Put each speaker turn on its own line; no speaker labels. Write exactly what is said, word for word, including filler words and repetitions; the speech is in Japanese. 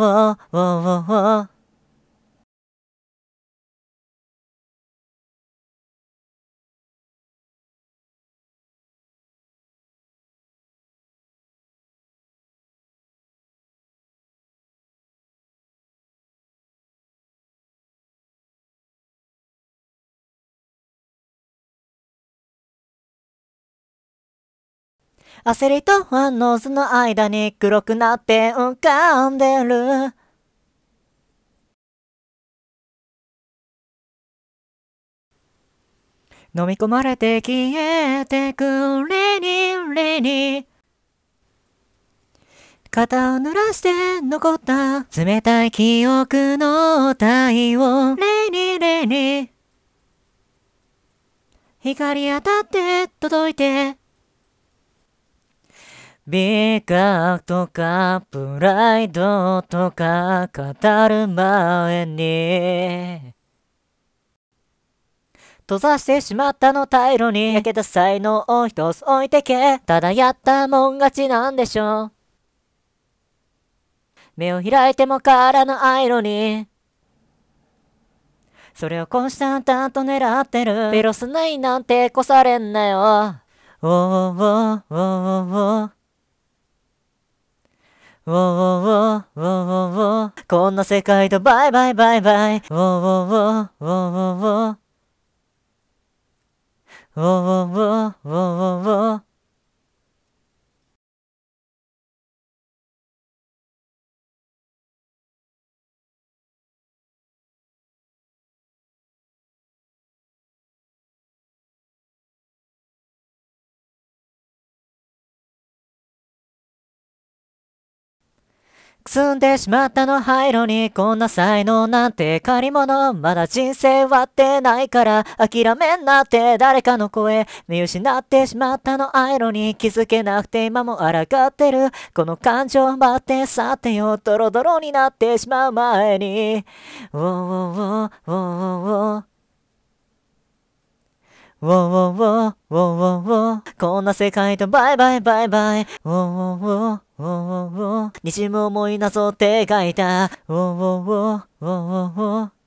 おおおお焦りと反応図の間に黒くなって浮かんでる。飲み込まれて消えてくレにレに肩を濡らして残った冷たい記憶の体温レにレに光当たって届いて美学とかプライドとか語る前に閉ざしてしまったの退路に焼けた才能を一つ置いてけ。ただやったもん勝ちなんでしょう。目を開いても変わらぬアイロニー。それをコンスタンタンと狙ってる。ペロスないなんてこされんなよ。おーおーおーおーおーおーおーおーこんな世界とバイバイバイバイ。おーおーおーおーおーおーおーおーおーくすんでしまったの灰色にこんな才能なんて借り物。まだ人生割ってないから諦めんなって誰かの声見失ってしまったの灰色に気づけなくて今も抗ってるこの感情待って去ってよドロドロになってしまう前におーおーおーおーおーウォーウォーウォーウォーウォーウォーこんな世界とバイバイバイバイウォーウォーウォーウォーウォーにじむ思いなぞって描いたウォーウォーウォーウォーウォー